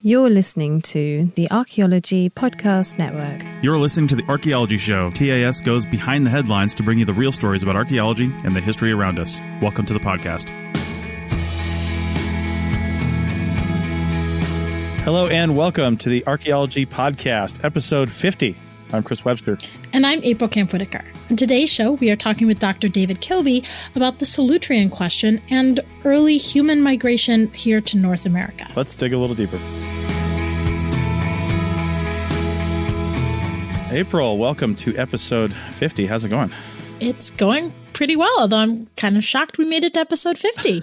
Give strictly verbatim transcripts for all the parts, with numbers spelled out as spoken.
You're listening to the Archaeology Podcast Network. You're listening to The Archaeology Show. T A S goes behind the headlines to bring you the real stories about archaeology and the history around us. Welcome to the podcast. Hello and welcome to the Archaeology Podcast, episode fifty. I'm Chris Webster. And I'm April Camp-Whitaker. On today's show, we are talking with Doctor David Kilby about the Solutrean question and early human migration here to North America. Let's dig a little deeper. April, welcome to episode fifty. How's it going? It's going pretty well, although I'm kind of shocked we made it to episode fifty.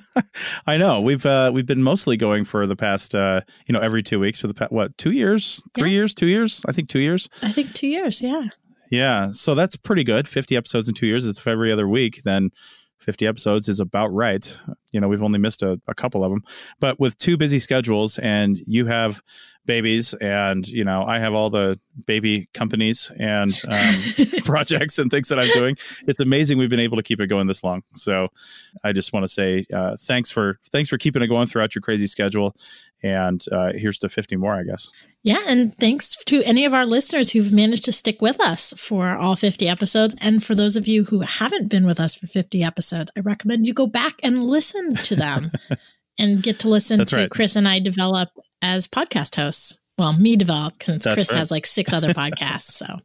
I know. We've uh, we've been mostly going for the past, uh, you know, every two weeks for the past, what, two years? Three yeah. years? Two years? I think two years. I think two years, yeah. Yeah. So that's pretty good. fifty episodes in two years. It's every other week. Then fifty episodes is about right. You know, we've only missed a, a couple of them. But with two busy schedules and you have babies and, you know, I have all the baby companies and um, projects and things that I'm doing, it's amazing we've been able to keep it going this long. So I just want to say uh, thanks for thanks for keeping it going throughout your crazy schedule. And uh, here's to fifty more, I guess. Yeah, and thanks to any of our listeners who've managed to stick with us for all fifty episodes. And for those of you who haven't been with us for fifty episodes, I recommend you go back and listen to them and get to listen That's to right. Chris and I develop as podcast hosts. Well, me develop, since That's Chris right. has like six other podcasts. So,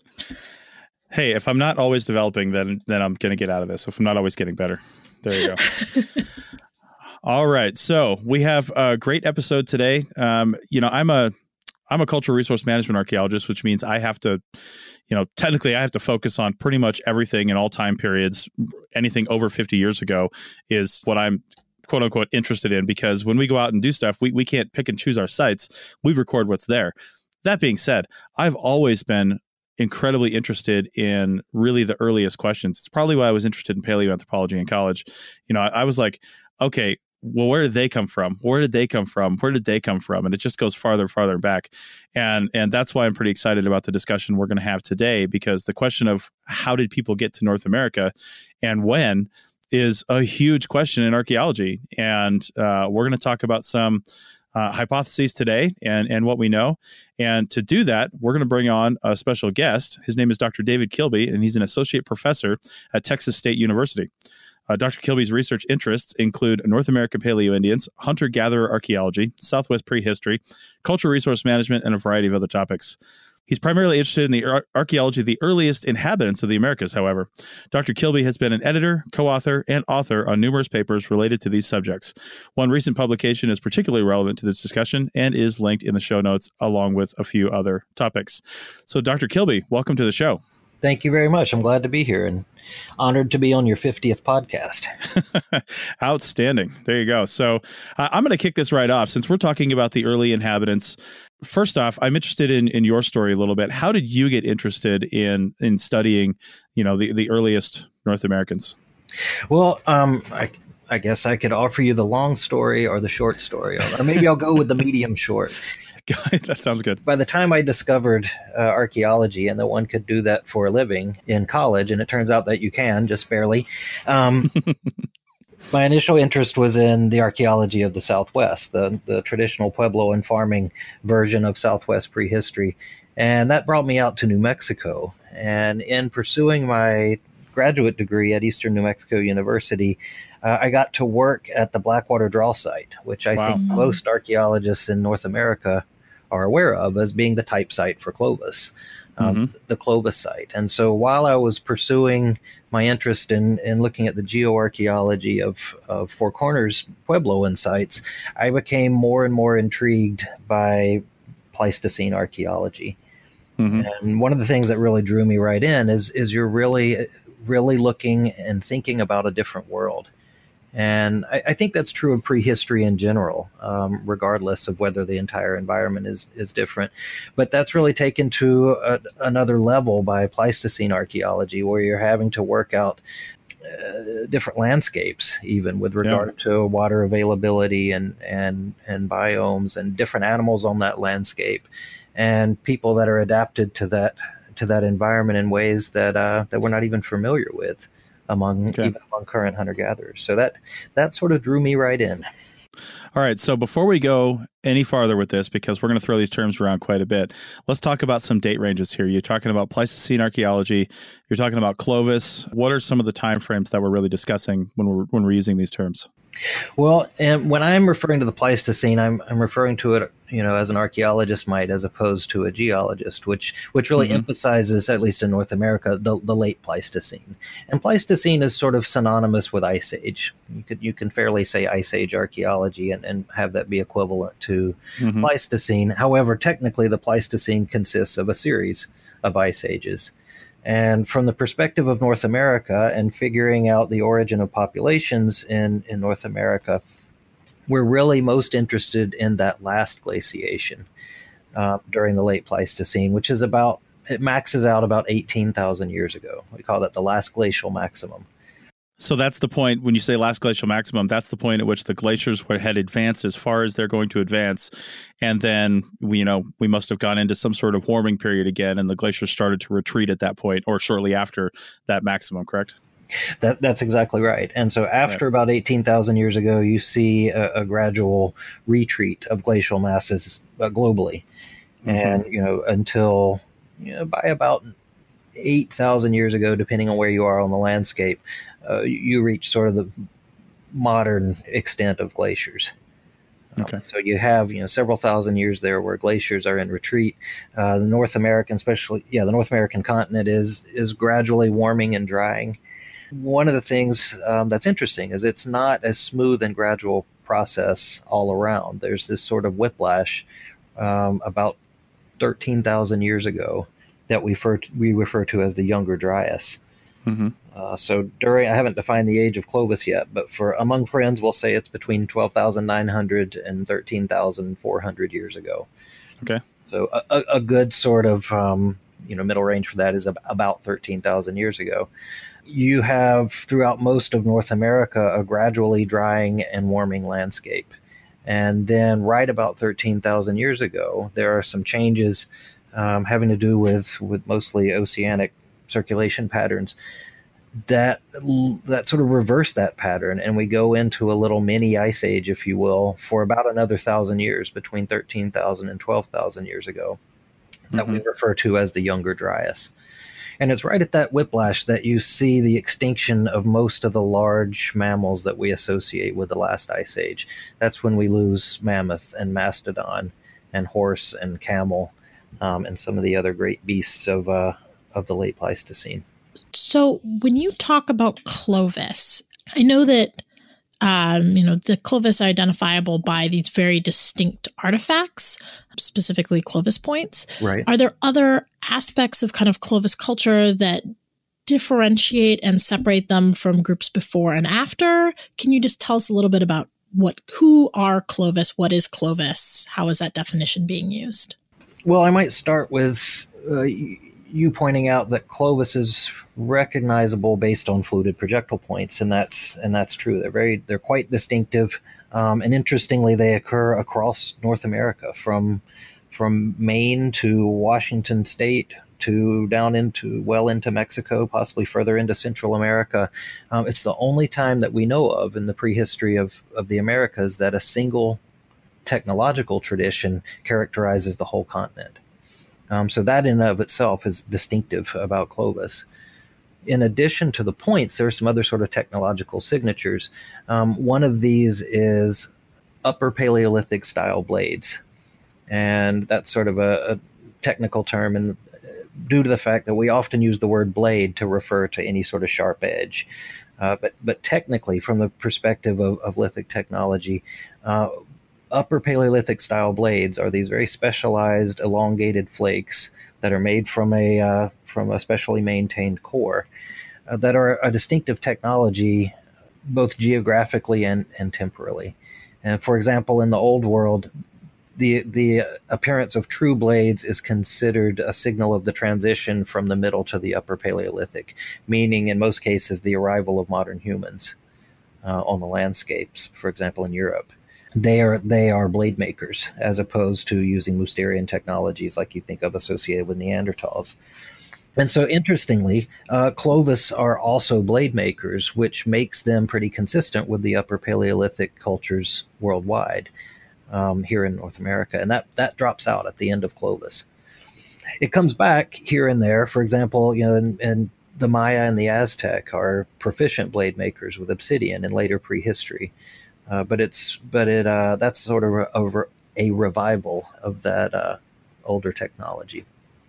hey, if I'm not always developing, then then I'm going to get out of this. If I'm not always getting better, there you go. All right, so we have a great episode today. Um, you know, I'm a I'm a cultural resource management archaeologist, which means I have to, you know, technically I have to focus on pretty much everything in all time periods. Anything over fifty years ago is what I'm quote unquote interested in, because when we go out and do stuff, we, we can't pick and choose our sites. We record what's there. That being said, I've always been incredibly interested in really the earliest questions. It's probably why I was interested in paleoanthropology in college. You know, I, I was like, okay, well, where did they come from? Where did they come from? Where did they come from? And it just goes farther and farther back. And and that's why I'm pretty excited about the discussion we're going to have today, because the question of how did people get to North America and when is a huge question in archaeology. And uh, we're going to talk about some uh, hypotheses today and, and what we know. And to do that, we're going to bring on a special guest. His name is Doctor David Kilby, and he's an associate professor at Texas State University. Uh, Doctor Kilby's research interests include North American Paleo-Indians, hunter-gatherer archaeology, Southwest prehistory, cultural resource management, and a variety of other topics. He's primarily interested in the ar- archaeology of the earliest inhabitants of the Americas, however. Doctor Kilby has been an editor, co-author, and author on numerous papers related to these subjects. One recent publication is particularly relevant to this discussion and is linked in the show notes, along with a few other topics. So, Doctor Kilby, welcome to the show. Thank you very much. I'm glad to be here and honored to be on your fiftieth podcast. Outstanding. There you go. So uh, I'm going to kick this right off. Since we're talking about the early inhabitants, first off, I'm interested in, in your story a little bit. How did you get interested in in studying, you know, the, the earliest North Americans? Well, um, I, I guess I could offer you the long story or the short story, or maybe I'll go with the medium short. That sounds good. By the time I discovered uh, archaeology and that one could do that for a living in college, and it turns out that you can, just barely, um, my initial interest was in the archaeology of the Southwest, the, the traditional Pueblo and farming version of Southwest prehistory. And that brought me out to New Mexico. And in pursuing my graduate degree at Eastern New Mexico University, uh, I got to work at the Blackwater Draw site, which I wow. think most archaeologists in North America are aware of as being the type site for Clovis, um, mm-hmm. the Clovis site. And so while I was pursuing my interest in, in looking at the geoarchaeology of, of Four Corners Puebloan sites, I became more and more intrigued by Pleistocene archaeology. Mm-hmm. And one of the things that really drew me right in is, is you're really, really looking and thinking about a different world. And I, I think that's true of prehistory in general, um, regardless of whether the entire environment is, is different. But that's really taken to a, another level by Pleistocene archaeology, where you're having to work out uh, different landscapes, even with regard yeah. to water availability and, and, and biomes and different animals on that landscape, and people that are adapted to that to that environment in ways that uh, that we're not even familiar with among okay. even among current hunter-gatherers. So that that sort of drew me right in. All right. So before we go any farther with this, because we're going to throw these terms around quite a bit, let's talk about some date ranges here. You're talking about Pleistocene archaeology. You're talking about Clovis. What are some of the time frames that we're really discussing when we're when we're using these terms? Well, and when I'm referring to the Pleistocene, I'm I'm referring to it, you know, as an archaeologist might, as opposed to a geologist, which which really mm-hmm. emphasizes, at least in North America, the, the late Pleistocene. And Pleistocene is sort of synonymous with Ice Age. You could you can fairly say Ice Age archaeology and, and have that be equivalent to mm-hmm. Pleistocene. However, technically, the Pleistocene consists of a series of ice ages. And from the perspective of North America and figuring out the origin of populations in, in North America, we're really most interested in that last glaciation uh, during the late Pleistocene, which is about, it maxes out about eighteen thousand years ago. We call that the last glacial maximum. So that's the point, when you say last glacial maximum, that's the point at which the glaciers had advanced as far as they're going to advance. And then, we, you know, we must have gone into some sort of warming period again, and the glaciers started to retreat at that point, or shortly after that maximum, correct? That, that's exactly right. And so after right. about eighteen thousand years ago, you see a, a gradual retreat of glacial masses uh, globally. Mm-hmm. And, you know, until, you know, by about eight thousand years ago, depending on where you are on the landscape, Uh, you reach sort of the modern extent of glaciers. Okay. Um, so you have, you know, several thousand years there where glaciers are in retreat. Uh, the North American, especially, yeah, the North American continent is is gradually warming and drying. One of the things um, that's interesting is it's not a smooth and gradual process all around. There's this sort of whiplash um, about thirteen thousand years ago that we refer to, we refer to as the Younger Dryas. Mm-hmm. Uh, so during, I haven't defined the age of Clovis yet, but for among friends, we'll say it's between twelve thousand nine hundred and thirteen thousand four hundred years ago. Okay. So a, a good sort of, um, you know, middle range for that is about thirteen thousand years ago. You have throughout most of North America a gradually drying and warming landscape. And then right about thirteen thousand years ago, there are some changes um, having to do with, with mostly oceanic circulation patterns that that sort of reverse that pattern, and we go into a little mini ice age, if you will, for about another thousand years, between thirteen thousand and twelve thousand years ago, that mm-hmm. we refer to as the Younger Dryas. And it's right at that whiplash that you see the extinction of most of the large mammals that we associate with the last ice age. That's when we lose mammoth and mastodon and horse and camel um, and some of the other great beasts of uh, of the late Pleistocene. So when you talk about Clovis, I know that, um, you know, the Clovis are identifiable by these very distinct artifacts, specifically Clovis points. Right. Are there other aspects of kind of Clovis culture that differentiate and separate them from groups before and after? Can you just tell us a little bit about what, who are Clovis? What is Clovis? How is that definition being used? Well, I might start with uh, you pointing out that Clovis is recognizable based on fluted projectile points, and that's and that's true. They're very they're quite distinctive, um, and interestingly, they occur across North America, from from Maine to Washington State to down into well into Mexico, possibly further into Central America. Um, it's the only time that we know of in the prehistory of of the Americas that a single technological tradition characterizes the whole continent. Um, so that in and of itself is distinctive about Clovis. In addition to the points, there are some other sort of technological signatures. Um, one of these is Upper Paleolithic style blades. And that's sort of a, a technical term, and due to the fact that we often use the word blade to refer to any sort of sharp edge. Uh, but, but technically, from the perspective of, of lithic technology, uh, Upper Paleolithic style blades are these very specialized elongated flakes that are made from a uh, from a specially maintained core uh, that are a distinctive technology both geographically and, and temporally. And for example, in the Old World, the the appearance of true blades is considered a signal of the transition from the Middle to the Upper Paleolithic, meaning in most cases the arrival of modern humans uh, on the landscapes, for example, in Europe. They are they are blade makers, as opposed to using Mousterian technologies like you think of associated with Neanderthals. And so, interestingly, uh, Clovis are also blade makers, which makes them pretty consistent with the Upper Paleolithic cultures worldwide um, here in North America. And that, that drops out at the end of Clovis. It comes back here and there. For example, you know, in, in the Maya and the Aztec are proficient blade makers with obsidian in later prehistory. Uh, but it's but it uh, that's sort of a, a revival of that uh, older technology.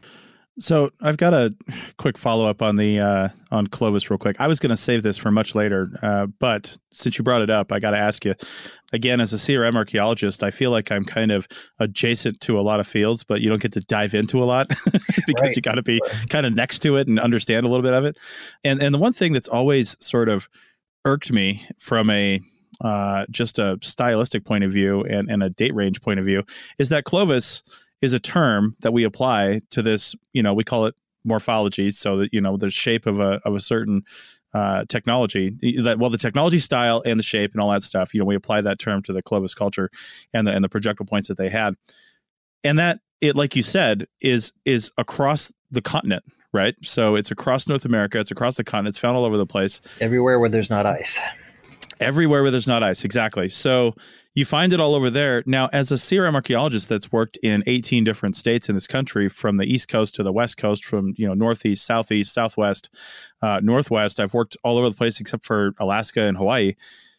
So I've got a quick follow up on the uh, on Clovis real quick. I was going to save this for much later, uh, but since you brought it up, I got to ask you again. As a C R M archaeologist, I feel like I'm kind of adjacent to a lot of fields, but you don't get to dive into a lot because right. you got to be kind of next to it and understand a little bit of it. And and the one thing that's always sort of irked me from a uh, just a stylistic point of view and, and a date range point of view is that Clovis is a term that we apply to this, you know, we call it morphology. So that, you know, the shape of a, of a certain uh, technology that, well, the technology style and the shape and all that stuff, you know, we apply that term to the Clovis culture and the, and the projectile points that they had. And that it, like you said, is, is across the continent, right? So it's across North America. It's across the continent. It's found all over the place. Everywhere where there's not ice. Everywhere where there's not ice. Exactly. So you find it all over there. Now, as a C R M archaeologist that's worked in eighteen different states in this country, from the East Coast to the West Coast, from, you know, Northeast, Southeast, Southwest, uh, Northwest, I've worked all over the place except for Alaska and Hawaii.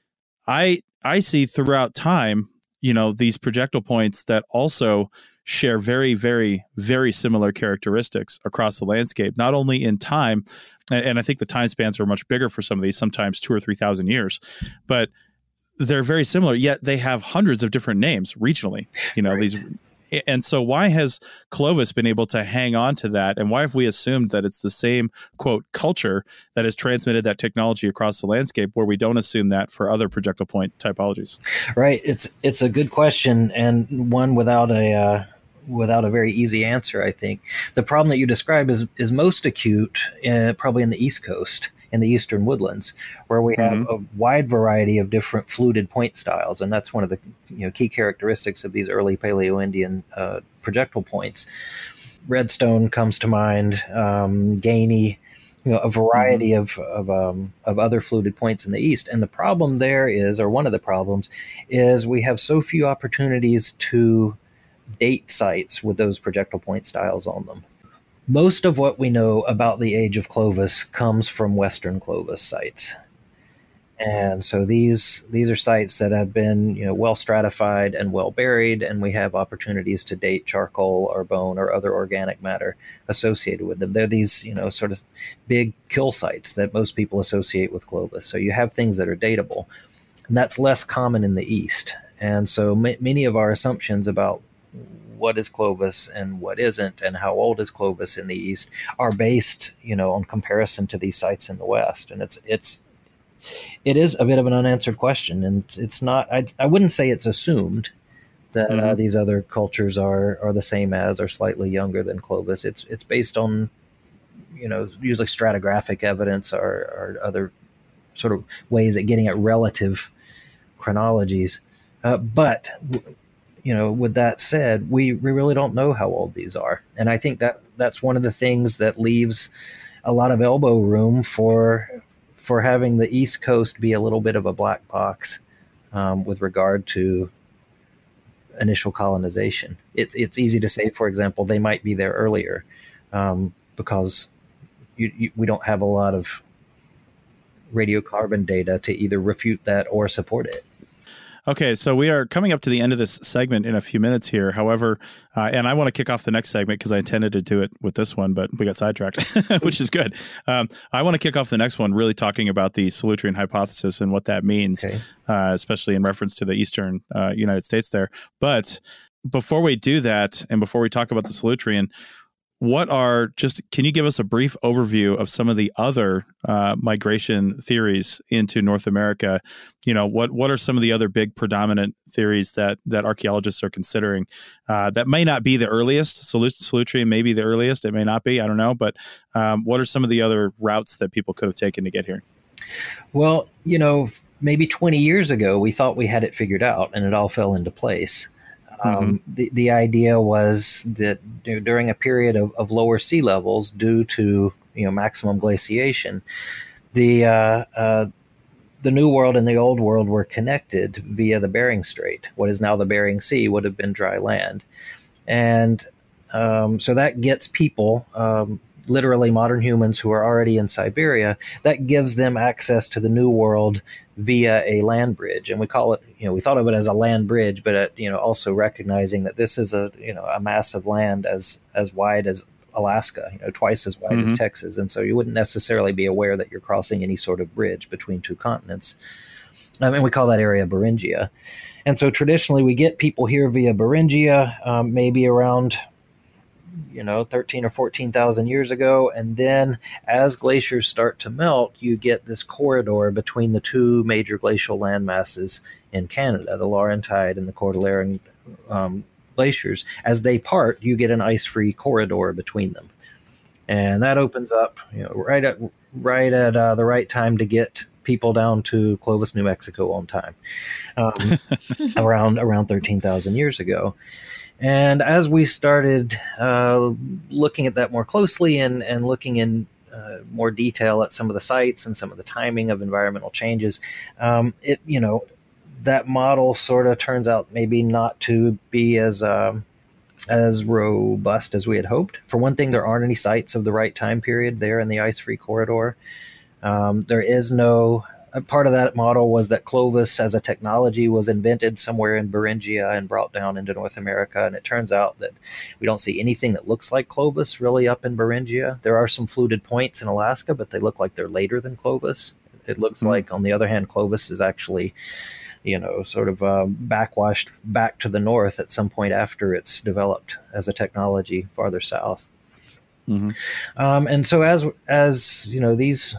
I, I see throughout time, you know, these projectile points that also share very, very, very similar characteristics across the landscape, not only in time, and, and I think the time spans are much bigger for some of these, sometimes two or three thousand years, but they're very similar, yet they have hundreds of different names regionally, you know, right. these. And so why has Clovis been able to hang on to that? And why have we assumed that it's the same, quote, culture that has transmitted that technology across the landscape, where we don't assume that for other projectile point typologies? Right. It's it's a good question, and one without a uh, without a very easy answer, I think. The problem that you describe is, is most acute uh, probably in the East Coast, in the eastern woodlands, where we have mm-hmm. a wide variety of different fluted point styles. And that's one of the you know key characteristics of these early Paleo-Indian uh, projectile points. Redstone comes to mind, um, Gainey, you know, a variety mm-hmm. of of, um, of other fluted points in the east. And the problem there is, or one of the problems, is we have so few opportunities to date sites with those projectile point styles on them. Most of what we know about the age of Clovis comes from Western Clovis sites. And so these these are sites that have been, you know, well stratified and well buried, and we have opportunities to date charcoal or bone or other organic matter associated with them. They're these, you know, sort of big kill sites that most people associate with Clovis. So you have things that are datable, and that's less common in the East. And so m- many of our assumptions about what is Clovis and what isn't, and how old is Clovis in the East, are based, you know, on comparison to these sites in the West. And it's it's it is a bit of an unanswered question, and it's not. I I wouldn't say it's assumed that mm-hmm. uh, these other cultures are are the same as or slightly younger than Clovis. It's it's based on, you know, usually stratigraphic evidence or, or other sort of ways at getting at relative chronologies, uh, but. W- You know, with that said, we, we really don't know how old these are. And I think that that's one of the things that leaves a lot of elbow room for for having the East Coast be a little bit of a black box um, with regard to initial colonization. It, it's easy to say, for example, they might be there earlier um, because you, you, we don't have a lot of radiocarbon data to either refute that or support it. Okay, so we are coming up to the end of this segment in a few minutes here. However, uh, and I want to kick off the next segment because I intended to do it with this one, but we got sidetracked, which is good. Um, I want to kick off the next one really talking about the Solutrean hypothesis and what that means, okay. uh, especially in reference to the eastern uh, United States there. But before we do that, and before we talk about the Solutrean, what are just, can you give us a brief overview of some of the other uh, migration theories into North America? You know, what what are some of the other big predominant theories that that archaeologists are considering uh, that may not be the earliest? Solutrean may be the earliest. It may not be. I don't know. But um, what are some of the other routes that people could have taken to get here? Well, you know, maybe twenty years ago, we thought we had it figured out and it all fell into place. Um, mm-hmm. the, the idea was that you know, during a period of, of lower sea levels due to you know maximum glaciation, the uh, uh, the New World and the Old World were connected via the Bering Strait. What is now the Bering Sea would have been dry land. And um, so that gets people, um, literally modern humans who are already in Siberia, that gives them access to the New World via a land bridge. And we call it, you know, we thought of it as a land bridge, but, uh, you know, also recognizing that this is a, you know, a mass of land as, as wide as Alaska, you know, twice as wide mm-hmm. as Texas. And so you wouldn't necessarily be aware that you're crossing any sort of bridge between two continents. Um, and we call that area Beringia. And so traditionally we get people here via Beringia, um, maybe around, you know, thirteen or fourteen thousand years ago. And then as glaciers start to melt, you get this corridor between the two major glacial land masses in Canada, the Laurentide and the Cordilleran um, glaciers. As they part, you get an ice-free corridor between them. And that opens up, you know, right at, right at uh, the right time to get people down to Clovis, New Mexico on time, um, around around thirteen thousand years ago. And as we started uh, looking at that more closely and, and looking in uh, more detail at some of the sites and some of the timing of environmental changes, um, it you know that model sort of turns out maybe not to be as um, as robust as we had hoped. For one thing, there aren't any sites of the right time period there in the ice-free corridor. Um, there is no uh, part of that model was that Clovis as a technology was invented somewhere in Beringia and brought down into North America. And it turns out that we don't see anything that looks like Clovis really up in Beringia. There are some fluted points in Alaska, but they look like they're later than Clovis. It looks mm-hmm. like, on the other hand, Clovis is actually, you know, sort of uh, backwashed back to the north at some point after it's developed as a technology farther south. Mm-hmm. Um, and so as, as, you know, these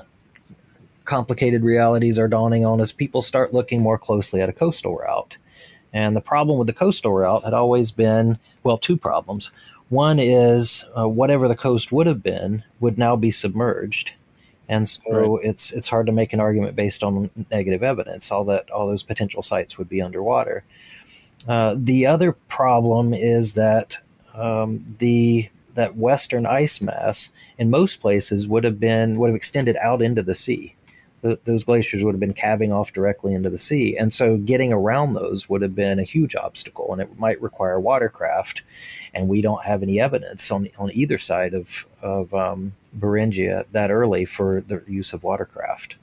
complicated realities are dawning on us, people start looking more closely at a coastal route. And the problem with the coastal route had always been, well, two problems. One is uh, whatever the coast would have been would now be submerged. And so right. it's it's hard to make an argument based on negative evidence. All that all those potential sites would be underwater. Uh, the other problem is that um, the that western ice mass in most places would have been would have extended out into the sea. The, those glaciers would have been calving off directly into the sea, and so getting around those would have been a huge obstacle, and it might require watercraft. And we don't have any evidence on on either side of of um, Beringia that early for the use of watercraft.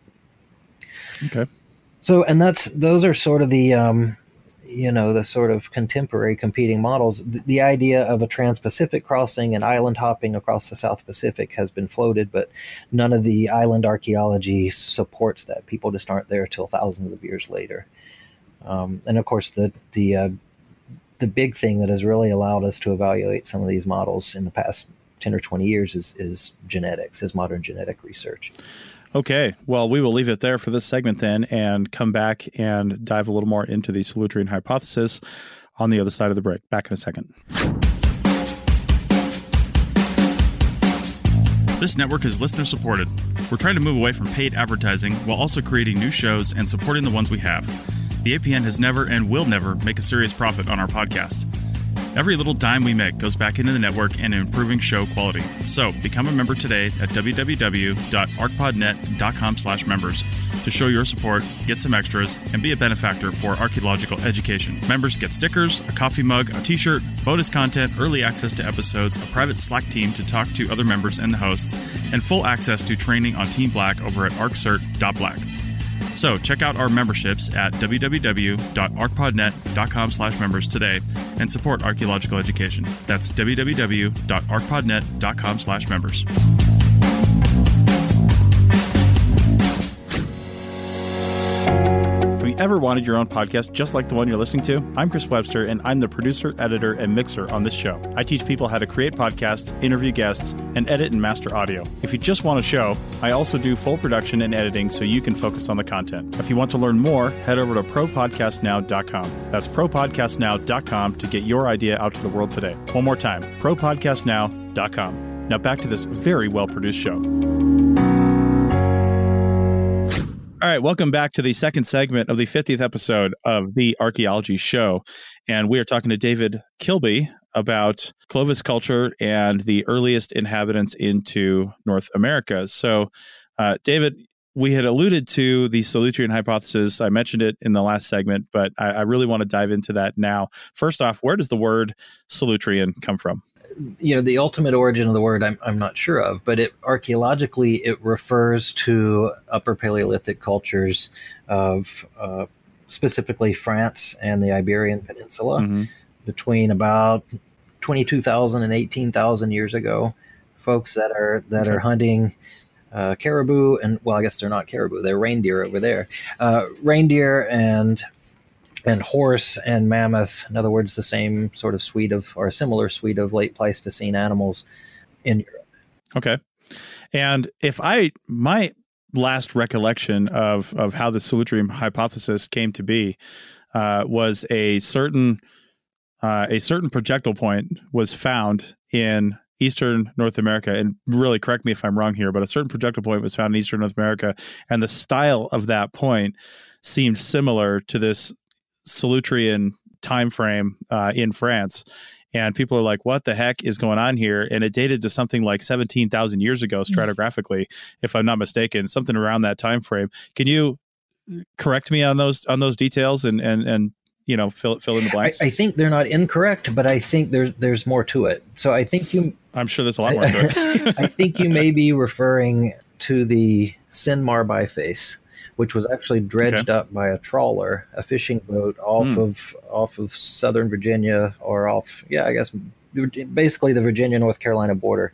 Okay. So, and that's those are sort of the um, you know the sort of contemporary competing models. The, the idea of a trans-Pacific crossing and island hopping across the South Pacific has been floated, but none of the island archaeology supports that. People just aren't there till thousands of years later. Um, and of course, the the uh, the big thing that has really allowed us to evaluate some of these models in the past ten or twenty years is, is genetics, is modern genetic research. Okay. Well, we will leave it there for this segment then and come back and dive a little more into the Solutrean hypothesis on the other side of the break. Back in a second. This network is listener supported. We're trying to move away from paid advertising while also creating new shows and supporting the ones we have. The A P N has never and will never make a serious profit on our podcast. Every little dime we make goes back into the network and improving show quality. So become a member today at www.arcpodnet.com slash members to show your support, get some extras, and be a benefactor for archaeological education. Members get stickers, a coffee mug, a t-shirt, bonus content, early access to episodes, a private Slack team to talk to other members and the hosts, and full access to training on Team Black over at arccert dot black. So check out our memberships at www.arcpodnet.com slash members today and support archaeological education. That's www.arcpodnet.com slash members. Have you ever wanted your own podcast just like the one you're listening to? I'm Chris Webster, and I'm the producer, editor, and mixer on this show. I teach people how to create podcasts, interview guests, and edit and master audio. If you just want a show, I also do full production and editing so you can focus on the content. If you want to learn more, head over to pro podcast now dot com. That's pro podcast now dot com to get your idea out to the world today. One more time, pro podcast now dot com. Now back to this very well-produced show. All right, welcome back to the second segment of the fiftieth episode of the Archaeology Show. And we are talking to David Kilby about Clovis culture and the earliest inhabitants into North America. So, uh, David, we had alluded to the Solutrean hypothesis. I mentioned it in the last segment, but I, I really want to dive into that now. First off, where does the word Solutrean come from? You know, the ultimate origin of the word I'm, I'm not sure of, but it archaeologically it refers to Upper Paleolithic cultures of uh, specifically France and the Iberian Peninsula mm-hmm. between about twenty-two thousand and eighteen thousand years ago. Folks that are that okay. are hunting uh, caribou and well, I guess they're not caribou; they're reindeer over there. Uh, reindeer and and horse and mammoth, in other words, the same sort of suite of, or a similar suite of late Pleistocene animals in Europe. Okay. And if I, my last recollection of, of how the Solutrean hypothesis came to be uh, was a certain, uh, a certain projectile point was found in Eastern North America, and really correct me if I'm wrong here, but a certain projectile point was found in Eastern North America, and the style of that point seemed similar to this Solutrean time frame uh, in France, and people are like, "What the heck is going on here?" And it dated to something like seventeen thousand years ago, stratigraphically, if I'm not mistaken, something around that time frame. Can you correct me on those on those details and and and you know fill fill in the blanks? I, I think they're not incorrect, but I think there's there's more to it. So I think you. I'm sure there's a lot more to it. I think you may be referring to the Sinmar biface, which was actually dredged okay. up by a trawler, a fishing boat off mm. of off of southern Virginia, or off, yeah, I guess basically the Virginia North Carolina border,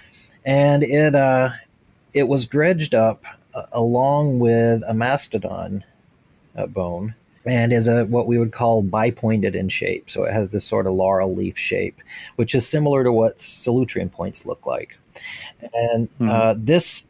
and it uh, it was dredged up uh, along with a mastodon uh, bone, and is a what we would call bipointed in shape. So it has this sort of laurel leaf shape, which is similar to what Solutrean points look like, and mm. uh, this.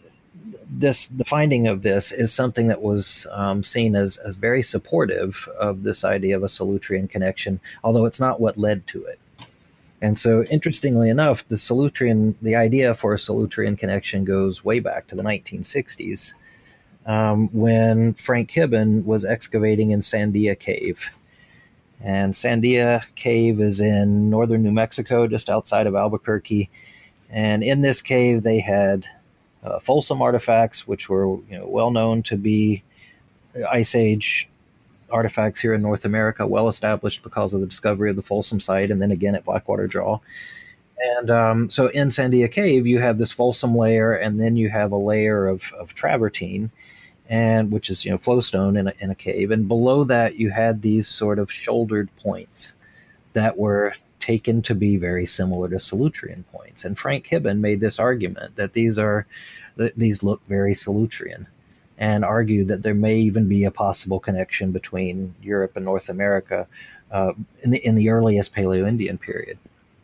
This the finding of this is something that was um, seen as as very supportive of this idea of a Solutrean connection, although it's not what led to it. And so, interestingly enough, the Solutrean the idea for a Solutrean connection goes way back to the nineteen sixties, um, when Frank Hibben was excavating in Sandia Cave. And Sandia Cave is in northern New Mexico, just outside of Albuquerque. And in this cave, they had Uh, Folsom artifacts, which were you know, well known to be Ice Age artifacts here in North America, well established because of the discovery of the Folsom site, and then again at Blackwater Draw. And um, so in Sandia Cave, you have this Folsom layer, and then you have a layer of, of travertine, and which is you know flowstone in a, in a cave. And below that, you had these sort of shouldered points that were taken to be very similar to Solutrean points. And Frank Hibben made this argument that these are that these look very Solutrean, and argued that there may even be a possible connection between Europe and North America uh, in the in the earliest Paleo-Indian period.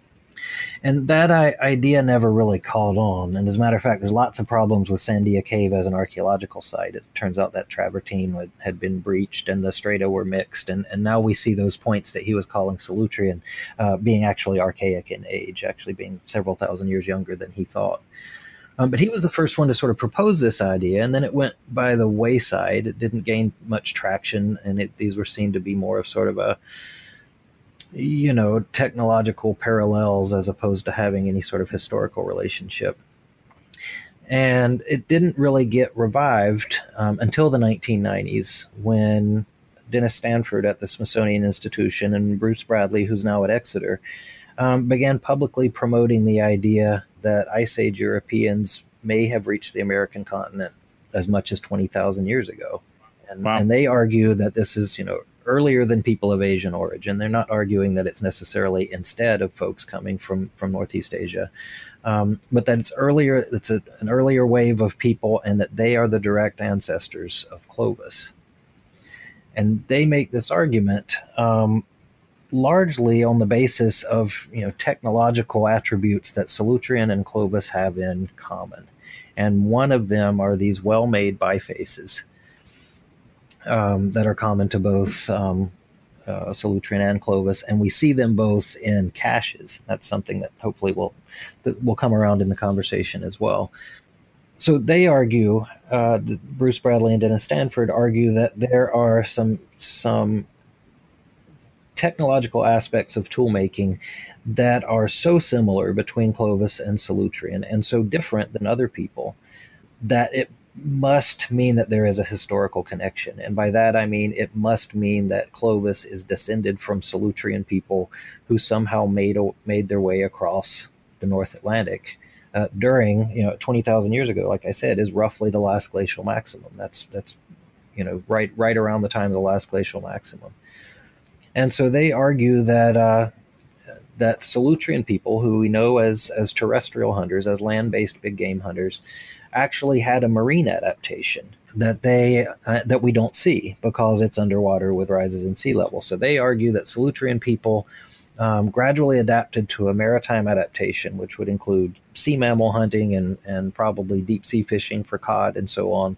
And that I, idea never really caught on. And as a matter of fact, there's lots of problems with Sandia Cave as an archaeological site. It turns out that travertine had, had been breached and the strata were mixed. And, and now we see those points that he was calling Solutrean uh, being actually archaic in age, actually being several thousand years younger than he thought. Um, but he was the first one to sort of propose this idea, and then it went by the wayside. It didn't gain much traction, and it, these were seen to be more of sort of a you know, technological parallels as opposed to having any sort of historical relationship. And it didn't really get revived um, until the nineteen nineties, when Dennis Stanford at the Smithsonian Institution and Bruce Bradley, who's now at Exeter, um, began publicly promoting the idea that Ice Age Europeans may have reached the American continent as much as twenty thousand years ago. And, wow. and they argue that this is, you know, earlier than people of Asian origin. They're not arguing that it's necessarily instead of folks coming from, from Northeast Asia, um, but that it's earlier, it's a, an earlier wave of people, and that they are the direct ancestors of Clovis. And they make this argument um, largely on the basis of you know technological attributes that Solutrean and Clovis have in common. And one of them are these well-made bifaces Um, that are common to both um, uh, Solutrean and Clovis, and we see them both in caches. That's something that hopefully will that will come around in the conversation as well. so they argue, uh, Bruce Bradley and Dennis Stanford argue that there are some some technological aspects of tool making that are so similar between Clovis and Solutrean and so different than other people that it must mean that there is a historical connection. And by that, I mean, it must mean that Clovis is descended from Solutrean people who somehow made, made their way across the North Atlantic uh, during, you know, twenty thousand years ago, like I said, is roughly the last glacial maximum. That's, that's, you know, right, right around the time of the last glacial maximum. And so they argue that, uh, that Solutrean people, who we know as, as terrestrial hunters, as land-based big game hunters, actually had a marine adaptation that they uh, that we don't see because it's underwater with rises in sea level. So they argue that Solutrean people um, gradually adapted to a maritime adaptation, which would include sea mammal hunting and, and probably deep sea fishing for cod and so on,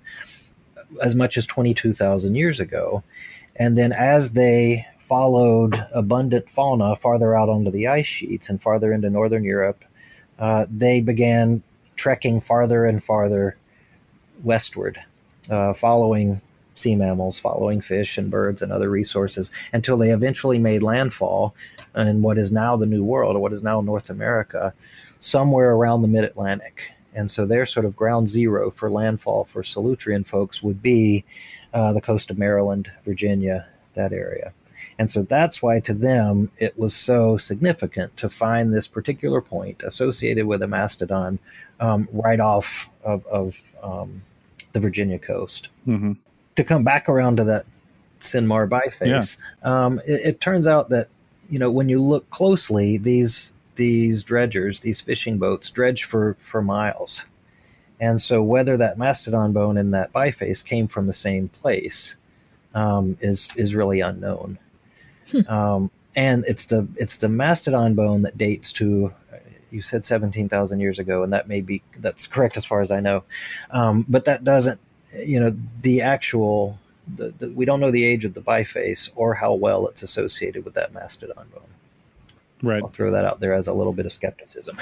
as much as twenty-two thousand years ago. And then as they followed abundant fauna farther out onto the ice sheets and farther into northern Europe, uh, they began trekking farther and farther westward, uh, following sea mammals, following fish and birds and other resources, until they eventually made landfall in what is now the New World, or what is now North America, somewhere around the mid-Atlantic. And so their sort of ground zero for landfall for Solutrean folks would be uh, the coast of Maryland, Virginia, that area. And so that's why to them it was so significant to find this particular point associated with a mastodon um, right off of, of um, the Virginia coast. Mm-hmm. To come back around to that Sinmar biface, yeah. um, it, it turns out that, you know, when you look closely, these these dredgers, these fishing boats, dredge for, for miles. And so whether that mastodon bone and that biface came from the same place um, is is really unknown. Hmm. Um, and it's the it's the mastodon bone that dates to, you said seventeen thousand years ago, and that may be, that's correct as far as I know. Um, but that doesn't, you know, the actual, the, the, we don't know the age of the biface or how well it's associated with that mastodon bone. Right. I'll throw that out there as a little bit of skepticism.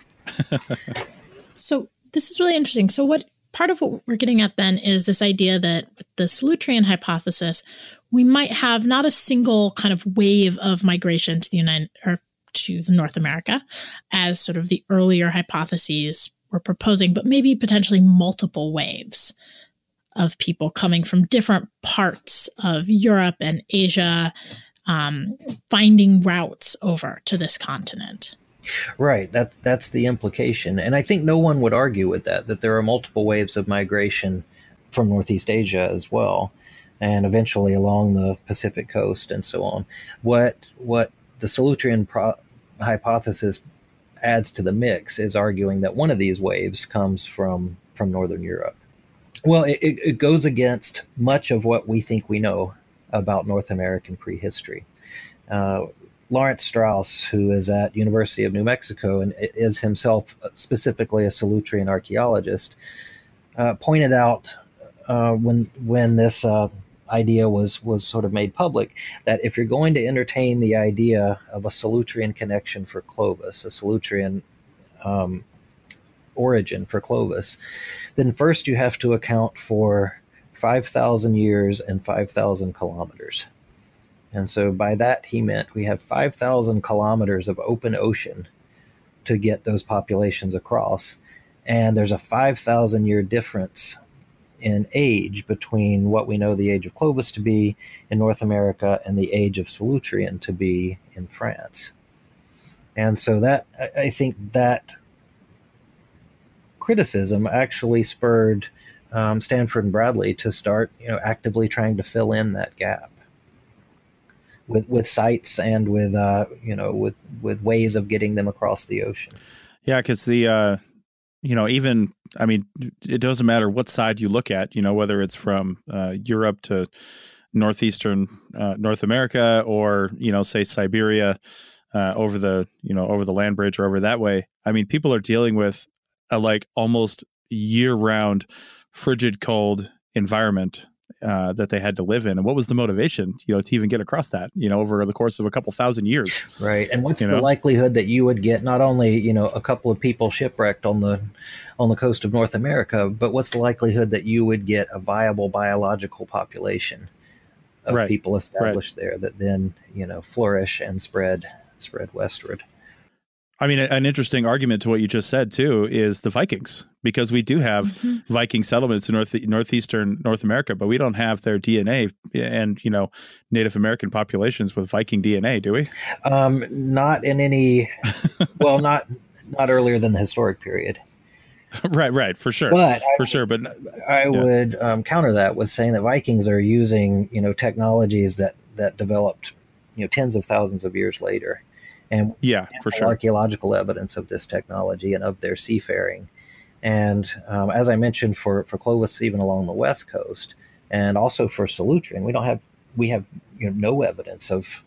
So this is really interesting. So what part of what we're getting at then is this idea that with the Solutrean hypothesis, we might have not a single kind of wave of migration to the United or to the North America, as sort of the earlier hypotheses were proposing, but maybe potentially multiple waves of people coming from different parts of Europe and Asia, um, finding routes over to this continent. Right. That that's the implication. And I think no one would argue with that, that there are multiple waves of migration from Northeast Asia as well, and eventually along the Pacific coast and so on. What what the Solutrean pro- hypothesis adds to the mix is arguing that one of these waves comes from, from Northern Europe. Well, it, it goes against much of what we think we know about North American prehistory. Uh, Lawrence Strauss, who is at University of New Mexico and is himself specifically a Solutrean archaeologist, uh, pointed out uh, when when this uh, idea was was sort of made public that if you're going to entertain the idea of a Solutrean connection for Clovis, a Solutrean um, origin for Clovis, then first you have to account for five thousand years and five thousand kilometers. And so by that, he meant we have five thousand kilometers of open ocean to get those populations across. And there's a five thousand year difference in age between what we know the age of Clovis to be in North America and the age of Solutrean to be in France. And so that, I think that criticism actually spurred um, Stanford and Bradley to start, you know, actively trying to fill in that gap with with sites and with uh, you know with with ways of getting them across the ocean. Yeah, because the uh, you know even I mean it doesn't matter what side you look at, you know, whether it's from uh, Europe to northeastern uh, North America or you know say Siberia uh, over the you know over the land bridge or over that way. I mean, people are dealing with a like almost year-round frigid cold environment uh, that they had to live in. And what was the motivation, you know, to even get across that, you know, over the course of a couple thousand years? Right. And what's you the know? likelihood that you would get not only, you know, a couple of people shipwrecked on the on the coast of North America, but what's the likelihood that you would get a viable biological population of right. people established right. there that then, you know, flourish and spread spread westward? I mean, an interesting argument to what you just said, too, is the Vikings, because we do have mm-hmm. Viking settlements in north, northeastern North America, but we don't have their D N A and, you know, Native American populations with Viking D N A, do we? Um, not in any, well, not not earlier than the historic period. Right, right, for sure. But for I, sure, but I yeah. would um, counter that with saying that Vikings are using, you know, technologies that, that developed, you know, tens of thousands of years later. And yeah, for sure, archaeological evidence of this technology and of their seafaring. And um, as I mentioned, for, for Clovis, even along the West Coast, and also for Solutrean, we don't have we have you know no evidence of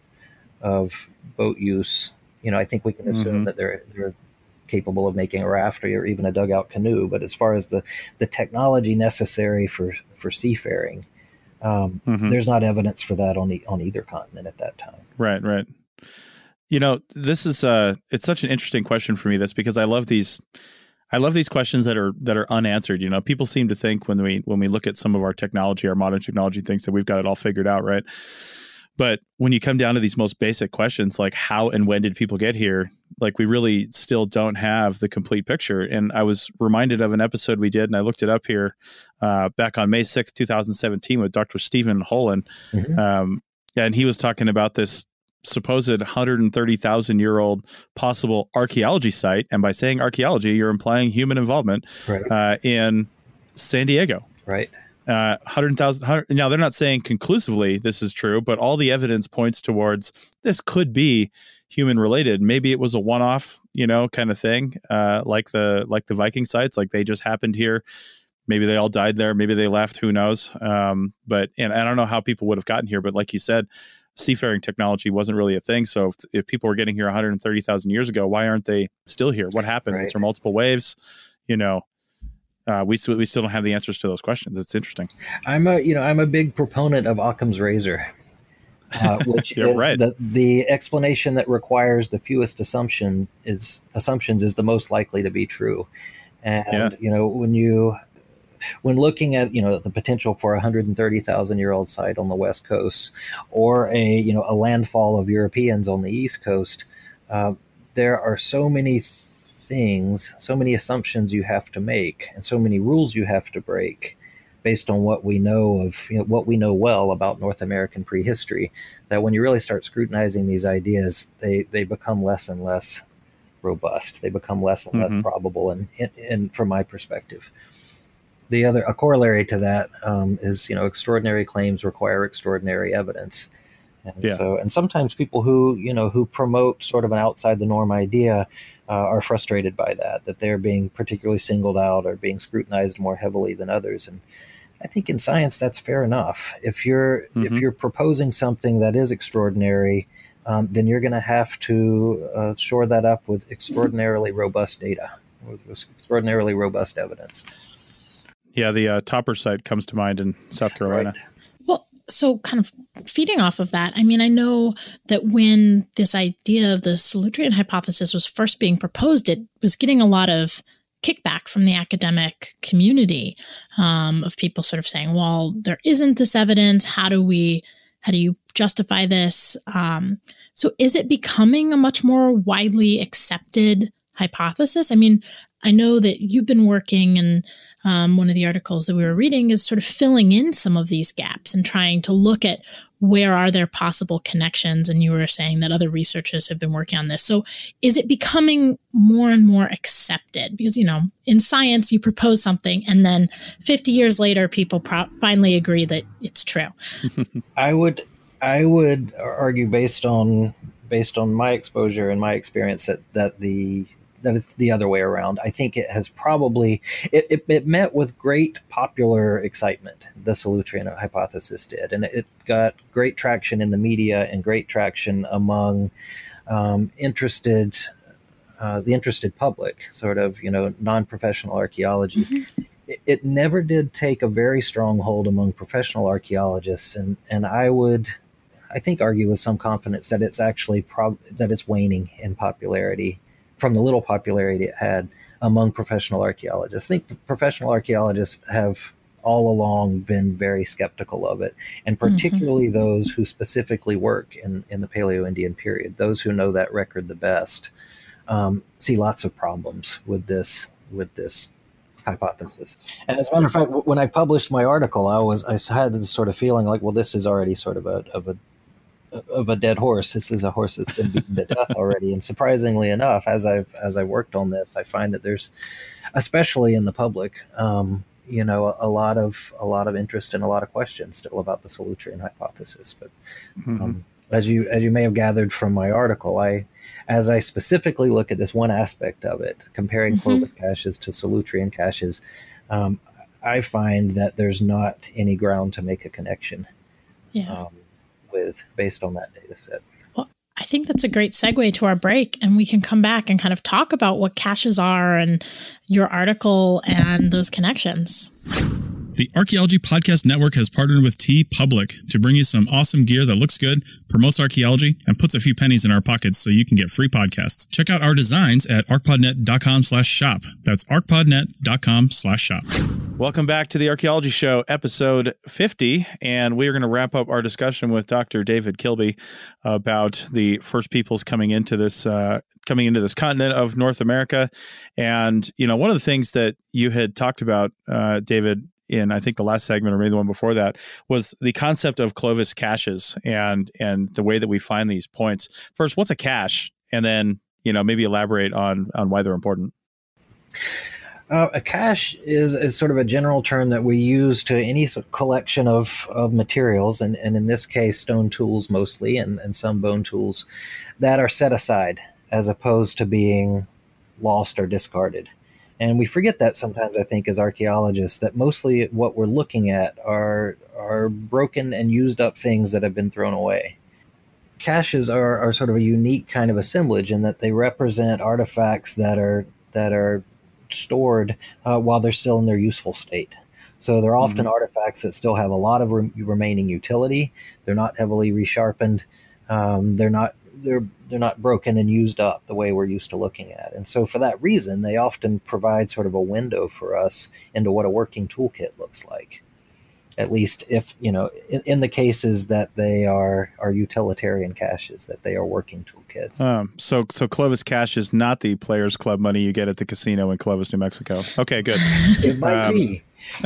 of boat use. You know, I think we can assume mm-hmm. that they're they're capable of making a raft or even a dugout canoe. But as far as the, the technology necessary for for seafaring, um, mm-hmm. there's not evidence for that on the on either continent at that time. Right, right. You know, this is uh it's such an interesting question for me, this, because I love these I love these questions that are that are unanswered. You know, people seem to think when we when we look at some of our technology, our modern technology, thinks that we've got it all figured out, right? But when you come down to these most basic questions, like how and when did people get here, like we really still don't have the complete picture. And I was reminded of an episode we did, and I looked it up here uh, back on May sixth, twenty seventeen with Doctor Stephen Holland. Mm-hmm. Um, and he was talking about this supposed one hundred thirty thousand year old possible archaeology site. And by saying archaeology, you're implying human involvement right. uh, in San Diego. Right. Uh, one hundred thousand. Now, they're not saying conclusively this is true, but all the evidence points towards this could be human related. Maybe it was a one off, you know, kind of thing, uh, like the like the Viking sites, like they just happened here. Maybe they all died there. Maybe they left. Who knows? Um, but and I don't know how people would have gotten here. But like you said, seafaring technology wasn't really a thing. So if, if people were getting here one hundred thirty thousand years ago, why aren't they still here? What happened? Right. Is there multiple waves? You know, uh, we we still don't have the answers to those questions. It's interesting. I'm a you know I'm a big proponent of Occam's razor, uh, which is right. that the explanation that requires the fewest assumption is assumptions is the most likely to be true. And yeah. you know when you When looking at, you know, the potential for a one hundred thirty thousand year old site on the West Coast or a, you know, a landfall of Europeans on the East Coast, uh, there are so many things, so many assumptions you have to make and so many rules you have to break based on what we know of, you know, what we know well about North American prehistory, that when you really start scrutinizing these ideas, they, they become less and less robust. They become less and mm-hmm. less probable. And, and, and from my perspective, the other, a corollary to that um, is, you know, extraordinary claims require extraordinary evidence. And yeah. so, and sometimes people who, you know, who promote sort of an outside the norm idea uh, are frustrated by that, that they're being particularly singled out or being scrutinized more heavily than others. And I think in science, that's fair enough. If you're, mm-hmm. if you're proposing something that is extraordinary, um, then you're going to have to uh, shore that up with extraordinarily robust data, with extraordinarily robust evidence. Yeah, the uh, Topper site comes to mind in South Carolina. Right. Well, so kind of feeding off of that, I mean, I know that when this idea of the Solutrean hypothesis was first being proposed, it was getting a lot of kickback from the academic community um, of people sort of saying, well, there isn't this evidence. How do we, how do you justify this? Um, so is it becoming a much more widely accepted hypothesis? I mean, I know that you've been working and Um, one of the articles that we were reading is sort of filling in some of these gaps and trying to look at where are there possible connections. And you were saying that other researchers have been working on this. So is it becoming more and more accepted? Because, you know, in science, you propose something and then fifty years later, people pro- finally agree that it's true. I would, I would argue based on, based on my exposure and my experience that, that the, that it's the other way around. I think it has probably, it, it, it met with great popular excitement, the Solutrean hypothesis did. And it got great traction in the media and great traction among um, interested, uh, the interested public, sort of, you know, non-professional archaeology. Mm-hmm. It, it never did take a very strong hold among professional archaeologists. And, and I would, I think, argue with some confidence that it's actually, prob- that it's waning in popularity from the little popularity it had among professional archaeologists. I think the professional archaeologists have all along been very skeptical of it, and particularly mm-hmm. those who specifically work in, in the Paleo-Indian period, those who know that record the best, um, see lots of problems with this with this hypothesis. And as a matter of fact, when I published my article, I was I had this sort of feeling like, well, this is already sort of a of a of a dead horse. This is a horse that's been beaten to death already. And surprisingly enough, as I've as I worked on this, I find that there's, especially in the public, um, you know, a, a lot of a lot of interest and a lot of questions still about the Solutrean hypothesis. But mm-hmm. um, as you as you may have gathered from my article, I as I specifically look at this one aspect of it, comparing mm-hmm. Clovis caches to Solutrean caches, um, I find that there's not any ground to make a connection. Yeah. Um, with based on that data set. Well, I think that's a great segue to our break, and we can come back and kind of talk about what caches are and your article and those connections. The Archaeology Podcast Network has partnered with TeePublic to bring you some awesome gear that looks good, promotes archaeology, and puts a few pennies in our pockets so you can get free podcasts. Check out our designs at arcpodnet.com slash shop. That's arcpodnet.com slash shop. Welcome back to the Archaeology Show, episode fifty, and we are going to wrap up our discussion with Doctor David Kilby about the first peoples coming into this uh, coming into this continent of North America. And, you know, one of the things that you had talked about, uh, David, in I think the last segment or maybe the one before that, was the concept of Clovis caches and and the way that we find these points. First, what's a cache? And then, you know, maybe elaborate on on why they're important. Uh, a cache is, is sort of a general term that we use to any sort of collection of, of materials, and, and in this case, stone tools mostly, and, and some bone tools that are set aside as opposed to being lost or discarded. And we forget that sometimes, I think, as archaeologists, that mostly what we're looking at are are broken and used up things that have been thrown away. Caches are, are sort of a unique kind of assemblage in that they represent artifacts that are that are stored uh, while they're still in their useful state. So they're often mm-hmm. artifacts that still have a lot of re- remaining utility. They're not heavily resharpened. Um, they're not they're they're not broken and used up the way we're used to looking at. And so for that reason, they often provide sort of a window for us into what a working toolkit looks like. At least if, you know, in, in the cases that they are, are utilitarian caches, that they are working toolkits. Um, so so Clovis cache is not the Players Club money you get at the casino in Clovis, New Mexico. Okay, good. It might um, be.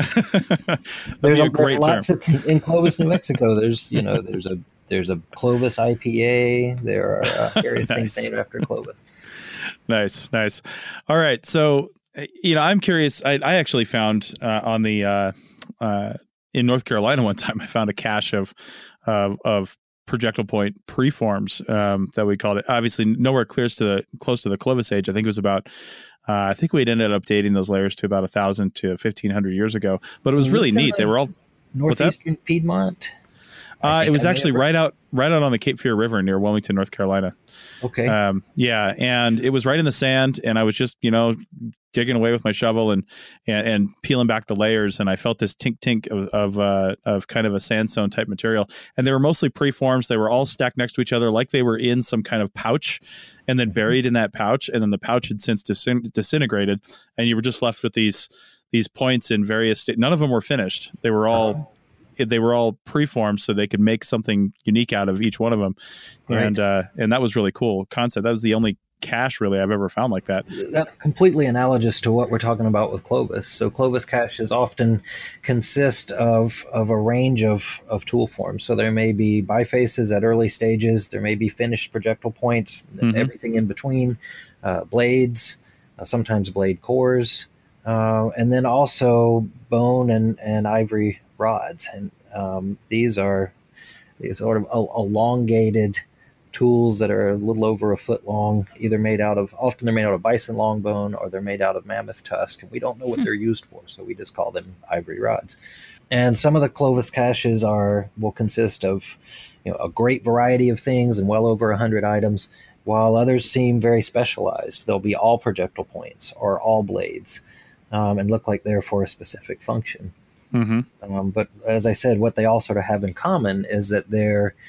There's a, a great lots term. Of, in Clovis, New Mexico, there's, you know, there's a there's a Clovis I P A. There are uh, various nice. things named after Clovis. Nice, nice. All right. So, you know, I'm curious. I, I actually found uh, on the uh, uh, in North Carolina one time, I found a cache of uh, of projectile point preforms um, that we called it. Obviously, nowhere close to the close to the Clovis age. I think it was about. Uh, I think we'd ended up dating those layers to about a thousand to fifteen hundred years ago. But it was, was really neat. Like they were all northeastern Piedmont. Uh, it was actually right out, right out on the Cape Fear River near Wilmington, North Carolina. Okay. Um, yeah, and it was right in the sand, and I was just, you know, digging away with my shovel and and, and peeling back the layers, and I felt this tink tink of of, uh, of kind of a sandstone type material, and they were mostly preforms. They were all stacked next to each other, like they were in some kind of pouch, and then buried in that pouch, and then the pouch had since disin- disintegrated, and you were just left with these these points in various states. None of them were finished. They were all. Uh-huh. They were all preformed, so they could make something unique out of each one of them, right. and uh, and that was really cool concept. That was the only cache really I've ever found like that. That's completely analogous to what we're talking about with Clovis. So Clovis caches often consist of of a range of of tool forms. So there may be bifaces at early stages. There may be finished projectile points, mm-hmm. everything in between, uh, blades, uh, sometimes blade cores, uh, and then also bone and and ivory rods, and um, these are these sort of elongated tools that are a little over a foot long, either made out of, often they're made out of bison long bone, or they're made out of mammoth tusk, and we don't know what they're used for, so we just call them ivory rods. And some of the Clovis caches are will consist of, you know, a great variety of things and well over a hundred items, while others seem very specialized. They'll be all projectile points or all blades, um, and look like they're for a specific function. Mm-hmm. Um, but as I said, what they all sort of have in common is that they're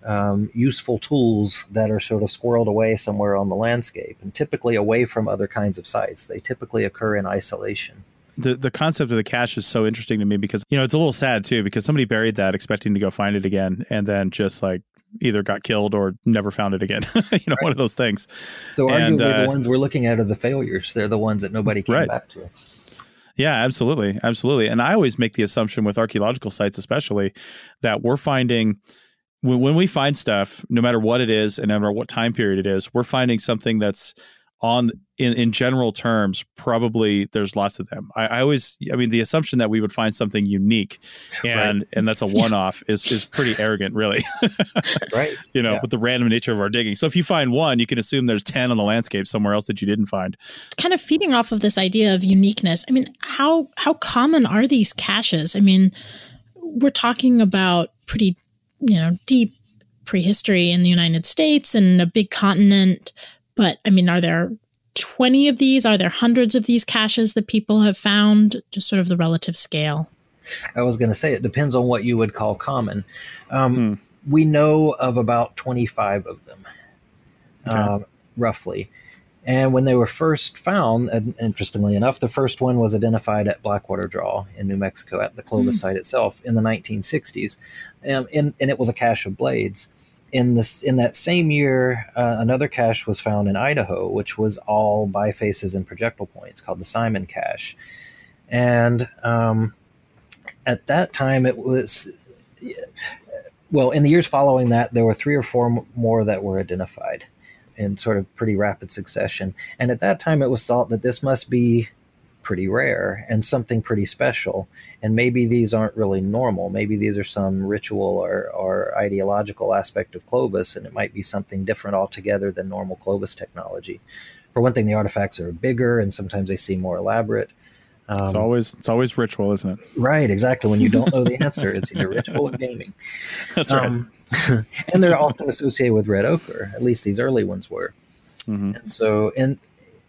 um, useful tools that are sort of squirreled away somewhere on the landscape, and typically away from other kinds of sites. They typically occur in isolation. The the concept of the cache is so interesting to me because, you know, it's a little sad too, because somebody buried that expecting to go find it again and then just like either got killed or never found it again. you know, right. One of those things. So and, arguably uh, the ones we're looking at are the failures. They're the ones that nobody came right. back to. Yeah, absolutely. Absolutely. And I always make the assumption with archaeological sites, especially, that we're finding when, when we find stuff, no matter what it is and no matter what time period it is, we're finding something that's on in, in general terms, probably there's lots of them. I, I always, I mean, the assumption that we would find something unique and, right. and that's a one-off yeah. is, is pretty arrogant, really. right. You know, yeah. with the random nature of our digging. So if you find one, you can assume there's ten on the landscape somewhere else that you didn't find. Kind of feeding off of this idea of uniqueness. I mean, how, how common are these caches? I mean, we're talking about pretty, you know, deep prehistory in the United States and a big continent. But I mean, are there twenty of these? Are there hundreds of these caches that people have found? Just sort of the relative scale. I was going to say, it depends on what you would call common. Um, hmm. We know of about twenty-five of them, okay. uh, roughly. And when they were first found, and interestingly enough, the first one was identified at Blackwater Draw in New Mexico at the Clovis hmm. site itself in the nineteen sixties. Um, and, and it was a cache of blades. In this, in that same year, uh, another cache was found in Idaho, which was all bifaces and projectile points, called the Simon cache. And um, at that time, it was, well, in the years following that, there were three or four more that were identified in sort of pretty rapid succession. And at that time, it was thought that this must be pretty rare and something pretty special. And maybe these aren't really normal. Maybe these are some ritual or, or ideological aspect of Clovis, and it might be something different altogether than normal Clovis technology. For one thing, the artifacts are bigger and sometimes they seem more elaborate. Um, it's always it's always ritual, isn't it? Right, exactly. When you don't know the answer, it's either ritual or gaming. That's right. Um, and they're often associated with red ochre. At least these early ones were. Mm-hmm. And so, and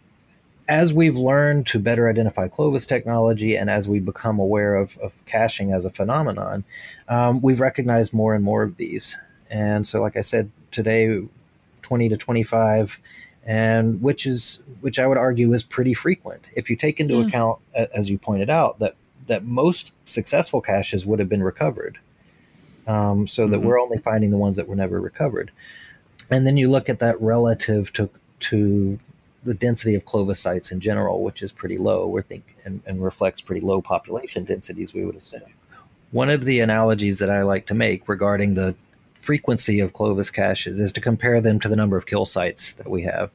as we've learned to better identify Clovis technology and as we become aware of, of caching as a phenomenon, um, we've recognized more and more of these. And so, like I said, today, twenty to twenty-five, and which is which I would argue is pretty frequent. If you take into yeah. account, as you pointed out, that, that most successful caches would have been recovered, um, so mm-hmm. that we're only finding the ones that were never recovered. And then you look at that relative to to the density of Clovis sites in general, which is pretty low, we're thinking, and, and reflects pretty low population densities, we would assume. One of the analogies that I like to make regarding the frequency of Clovis caches is to compare them to the number of kill sites that we have.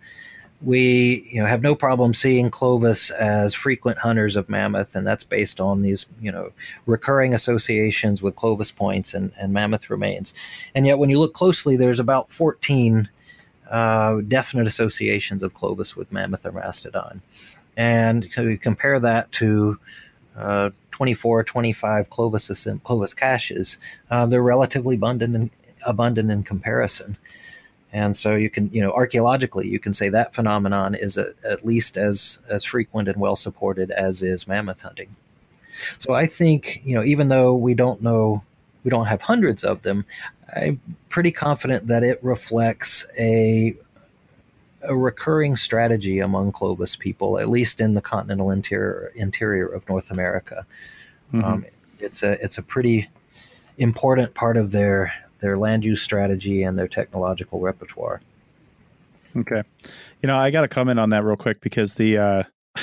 We, you know, have no problem seeing Clovis as frequent hunters of mammoth, and that's based on these, you know, recurring associations with Clovis points and, and mammoth remains. And yet when you look closely, there's about fourteen Uh, definite associations of Clovis with mammoth or mastodon. And we compare that to uh, twenty-four, twenty-five Clovis, Clovis caches. Uh, they're relatively abundant in, abundant in comparison. And so you can, you know, archaeologically, you can say that phenomenon is a, at least as, as frequent and well supported as is mammoth hunting. So I think, you know, even though we don't know, we don't have hundreds of them, I'm pretty confident that it reflects a a recurring strategy among Clovis people, at least in the continental interior interior of North America. Mm-hmm. Um, it's a it's a pretty important part of their their land use strategy and their technological repertoire. Okay, you know, I got to comment on that real quick because the uh,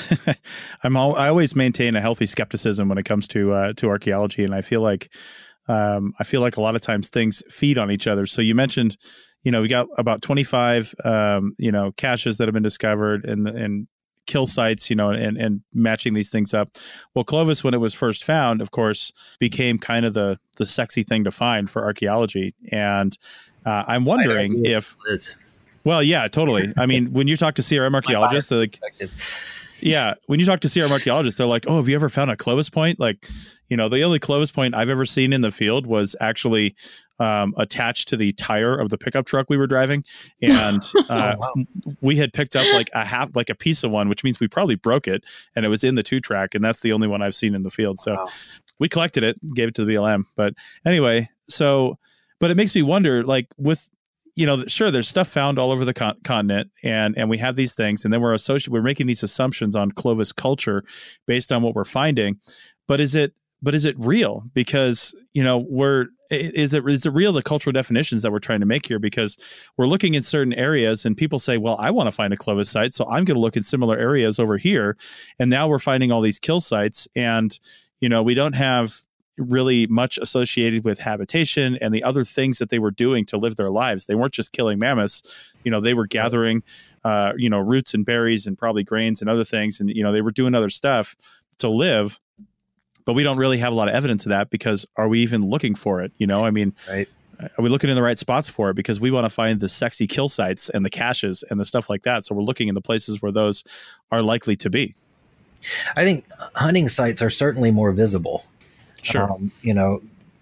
I'm all, I always maintain a healthy skepticism when it comes to uh, to archaeology, and I feel like. Um, I feel like a lot of times things feed on each other. So you mentioned, you know, we got about twenty-five, um, you know, caches that have been discovered and and kill sites, you know, and and matching these things up. Well, Clovis, when it was first found, of course, became kind of the the sexy thing to find for archaeology. And uh, I'm wondering if, well, yeah, totally. I mean, when you talk to C R M archaeologists, they're like. Yeah. When you talk to C R M archaeologists, they're like, oh, have you ever found a Clovis point? Like, you know, the only Clovis point I've ever seen in the field was actually um, attached to the tire of the pickup truck we were driving. And uh, oh, wow. we had picked up like a half, like a piece of one, which means we probably broke it and it was in the two track. And that's the only one I've seen in the field. So wow. we collected it, gave it to the B L M. But anyway, so but it makes me wonder, like with, you know, sure, there's stuff found all over the con- continent, and and we have these things, and then we're associating, we're making these assumptions on Clovis culture based on what we're finding. But is it, but is it real? Because, you know, we're, is it, is it real, the cultural definitions that we're trying to make here? Because we're looking in certain areas and people say, well, I want to find a Clovis site, so I'm going to look in similar areas over here. And now we're finding all these kill sites, and, you know, we don't have really much associated with habitation and the other things that they were doing to live their lives. They weren't just killing mammoths. You know, they were gathering, uh, you know, roots and berries and probably grains and other things. And, you know, they were doing other stuff to live, but we don't really have a lot of evidence of that, because are we even looking for it? You know, I mean, right. Are we looking in the right spots for it? Because we want to find the sexy kill sites and the caches and the stuff like that. So we're looking in the places where those are likely to be. I think hunting sites are certainly more visible. Sure. Um, you know,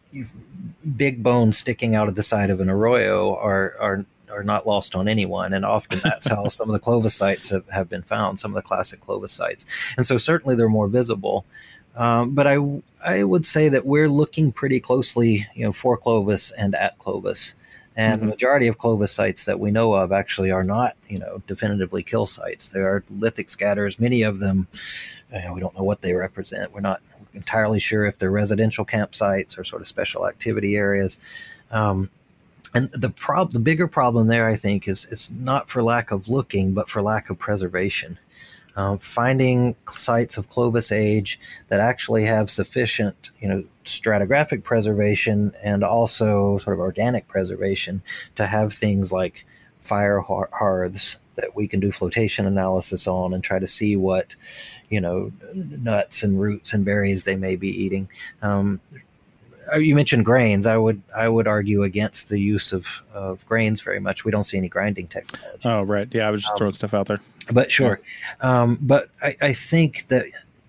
big bones sticking out of the side of an arroyo are are are not lost on anyone, and often that's how some of the Clovis sites have, have been found. Some of the classic Clovis sites, and so certainly they're more visible. Um, but I I would say that we're looking pretty closely, you know, for Clovis and at Clovis. And mm-hmm. the majority of Clovis sites that we know of actually are not, you know, definitively kill sites. There are lithic scatters. Many of them, you know, we don't know what they represent. We're not entirely sure if they're residential campsites or sort of special activity areas. Um, and the prob- the bigger problem there, I think, is it's not for lack of looking, but for lack of preservation. Um, finding sites of Clovis age that actually have sufficient, you know, stratigraphic preservation and also sort of organic preservation to have things like fire hearths that we can do flotation analysis on and try to see what, you know, nuts and roots and berries they may be eating. Um, you mentioned grains. I would I would argue against the use of, of grains very much. We don't see any grinding technology. Oh, right. Yeah, I was just um, throwing stuff out there. But sure. Yeah. Um, but I, I think that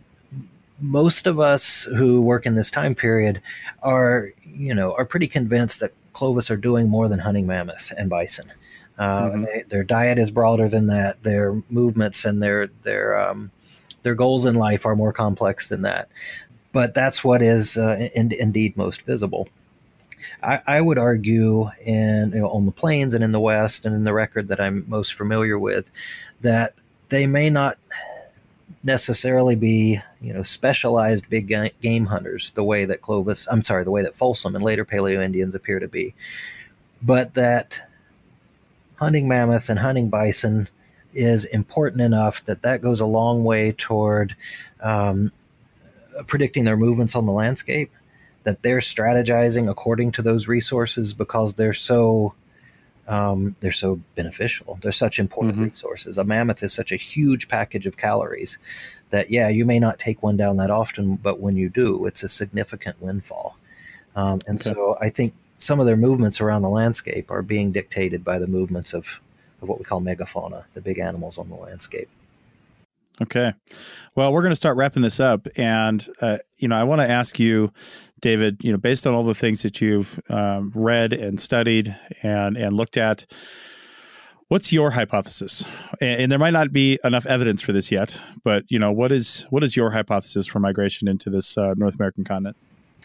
most of us who work in this time period are, you know, are pretty convinced that Clovis are doing more than hunting mammoth and bison. Uh, mm-hmm. they, their diet is broader than that. Their movements and their their um, their goals in life are more complex than that. But that's what is uh, in, indeed most visible. I, I would argue, in you know, on the plains and in the West, and in the record that I'm most familiar with, that they may not necessarily be, you know, specialized big ga- game hunters the way that Clovis, I'm sorry, the way that Folsom and later Paleo Indians appear to be, but that hunting mammoth and hunting bison is important enough that that goes a long way toward um, predicting their movements on the landscape, that they're strategizing according to those resources because they're so um, they're so beneficial. They're such important mm-hmm. resources. A mammoth is such a huge package of calories that, yeah, you may not take one down that often, but when you do, it's a significant windfall. Um, and okay. so I think some of their movements around the landscape are being dictated by the movements of, of what we call megafauna, the big animals on the landscape. Okay. Well, we're going to start wrapping this up. And, uh, you know, I want to ask you, David, you know, based on all the things that you've um, read and studied and, and looked at, what's your hypothesis? And, and there might not be enough evidence for this yet, but, you know, what is what is your hypothesis for migration into this uh, North American continent?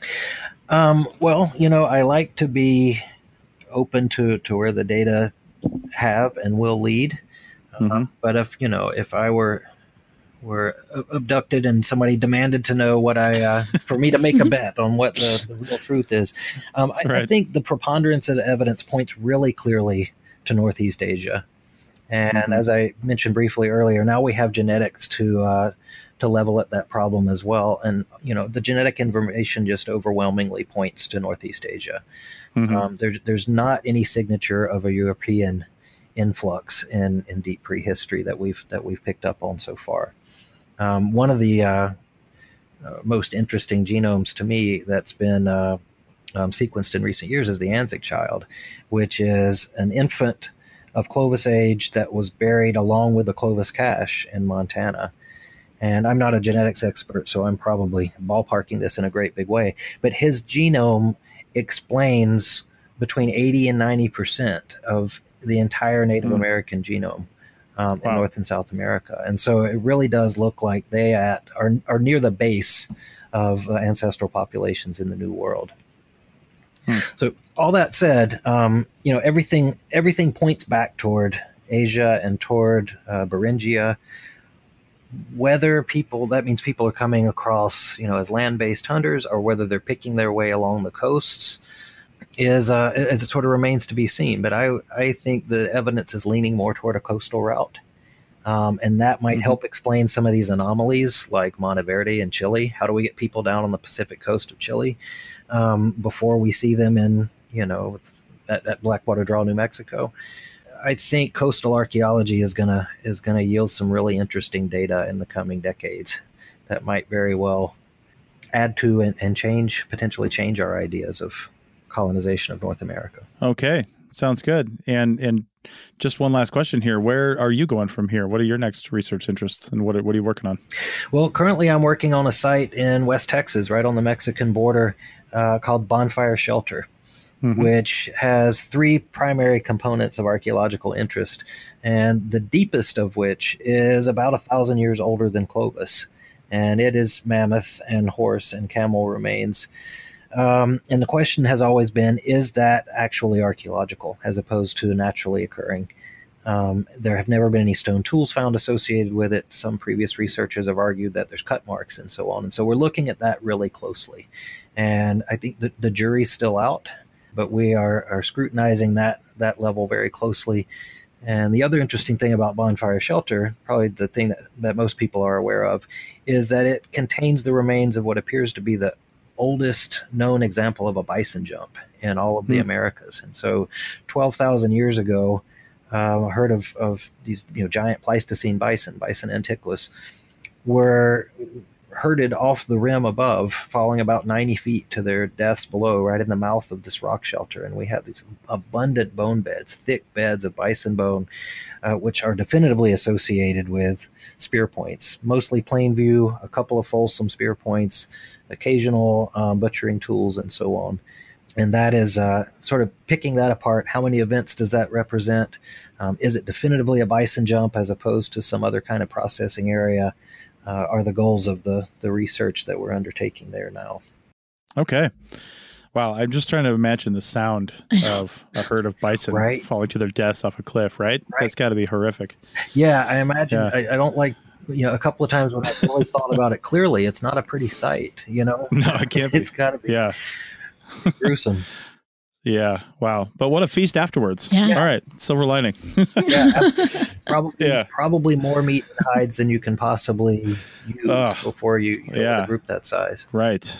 Um, well, you know, I like to be open to, to where the data have and will lead. Mm-hmm. Uh, but if, you know, if I were... were abducted and somebody demanded to know what I, uh, for me to make a bet on what the, the real truth is. Um, I, right. I think the preponderance of the evidence points really clearly to Northeast Asia. And mm-hmm. as I mentioned briefly earlier, now we have genetics to, uh, to level at that problem as well. And, you know, the genetic information just overwhelmingly points to Northeast Asia. Mm-hmm. Um, there, there's not any signature of a European influx in, in deep prehistory that we've, that we've picked up on so far. Um, one of the uh, uh, most interesting genomes to me that's been uh, um, sequenced in recent years is the Anzac child, which is an infant of Clovis age that was buried along with the Clovis cache in Montana. And I'm not a genetics expert, so I'm probably ballparking this in a great big way. But his genome explains between eighty and ninety percent of the entire Native mm. American genome. Um, wow. in North and South America. And so it really does look like they at, are, are near the base of uh, ancestral populations in the New World. Hmm. So all that said, um, you know, everything everything points back toward Asia and toward uh, Beringia. Whether people, that means people are coming across, you know, as land-based hunters, or whether they're picking their way along the coasts, is uh, it sort of remains to be seen. But I I think the evidence is leaning more toward a coastal route. Um, and that might mm-hmm. help explain some of these anomalies like Monteverde in Chile. How do we get people down on the Pacific coast of Chile um, before we see them in, you know, at, at Blackwater Draw, New Mexico? I think coastal archaeology is gonna is gonna yield some really interesting data in the coming decades that might very well add to and, and change, potentially change our ideas of colonization of North America. Okay, sounds good. And and just one last question here: where are you going from here? What are your next research interests, and what are, what are you working on? Well, currently I'm working on a site in West Texas, right on the Mexican border, uh, called Bonfire Shelter. Mm-hmm. Which has three primary components of archaeological interest, and the deepest of which is about a thousand years older than Clovis, and it is mammoth and horse and camel remains. Um, and the question has always been, is that actually archaeological as opposed to naturally occurring? Um, there have never been any stone tools found associated with it. Some previous researchers have argued that there's cut marks and so on. And so we're looking at that really closely. And I think that the jury's still out, but we are, are scrutinizing that that level very closely. And the other interesting thing about Bonfire Shelter, probably the thing that, that most people are aware of, is that it contains the remains of what appears to be the oldest known example of a bison jump in all of the mm. Americas. And so twelve thousand years ago, uh, a herd of, of these you know giant Pleistocene bison, Bison antiquus, were herded off the rim above, falling about ninety feet to their deaths below, right in the mouth of this rock shelter. And we have these abundant bone beds, thick beds of bison bone, uh, which are definitively associated with spear points, mostly plain view, a couple of fulsome spear points, occasional um, butchering tools, and so on. And that is uh, sort of picking that apart. How many events does that represent? Um, is it definitively a bison jump as opposed to some other kind of processing area? Uh, are the goals of the the research that we're undertaking there now. Okay. Wow. I'm just trying to imagine the sound of a herd of bison right. falling to their deaths off a cliff, right? right. That's got to be horrific. Yeah, I imagine. Yeah. I, I don't like, you know, a couple of times when I've really thought about it clearly, it's not a pretty sight, you know? No, it can't be. It's got to be yeah. gruesome. Yeah. Wow. But what a feast afterwards. Yeah. All right. Silver lining. yeah. Absolutely. Probably, yeah. probably more meat and hides than you can possibly use uh, before you, you know, yeah. with a group that size. Right.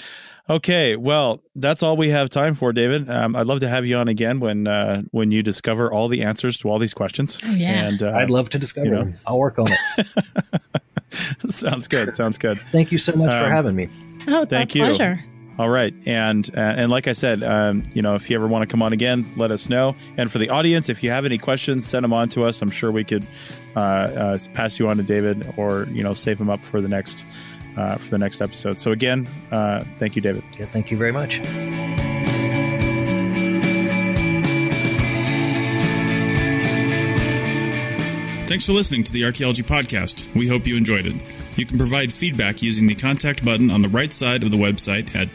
Okay. Well, that's all we have time for, David. Um, I'd love to have you on again when uh, when you discover all the answers to all these questions. Oh, yeah. And, uh, I'd love to discover you know. them. I'll work on it. Sounds good. Sounds good. Thank you so much um, for having me. Oh, thank you. Pleasure. All right. And uh, and like I said, um, you know, if you ever want to come on again, let us know. And for the audience, if you have any questions, send them on to us. I'm sure we could uh, uh, pass you on to David, or, you know, save them up for the next uh, for the next episode. So again, uh, thank you, David. Yeah, thank you very much. Thanks for listening to the Archaeology Podcast. We hope you enjoyed it. You can provide feedback using the contact button on the right side of the website at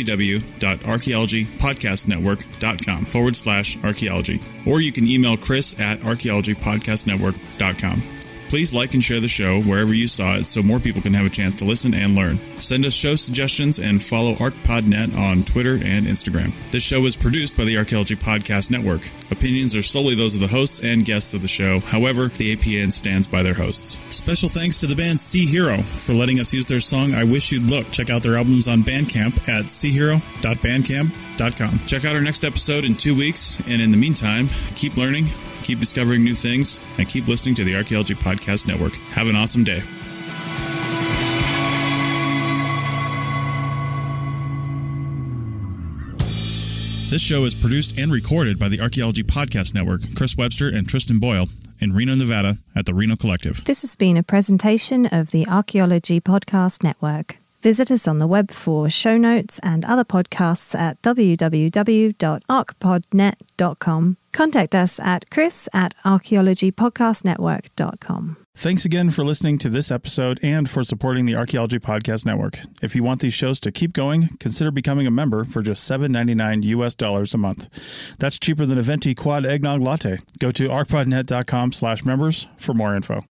www.archaeologypodcastnetwork.com forward slash archaeology. Or you can email Chris at archaeologypodcastnetwork.com. Please like and share the show wherever you saw it so more people can have a chance to listen and learn. Send us show suggestions and follow ArcPodNet on Twitter and Instagram. This show is produced by the Archaeology Podcast Network. Opinions are solely those of the hosts and guests of the show. However, the A P N stands by their hosts. Special thanks to the band Sea Hero for letting us use their song I Wish You'd Look. Check out their albums on Bandcamp at sea hero dot bandcamp dot com. Check out our next episode in two weeks, and in the meantime, keep learning, keep discovering new things, and keep listening to the Archaeology Podcast Network. Have an awesome day. This show is produced and recorded by the Archaeology Podcast Network, Chris Webster and Tristan Boyle, in Reno, Nevada, at the Reno Collective. This has been a presentation of the Archaeology Podcast Network. Visit us on the web for show notes and other podcasts at w w w dot arc pod net dot com. Contact us at chris at archaeology podcast network dot com. Thanks again for listening to this episode and for supporting the Archaeology Podcast Network. If you want these shows to keep going, consider becoming a member for just seven ninety-nine U S dollars a month. That's cheaper than a venti quad eggnog latte. Go to arcpodnet dot com slash members for more info.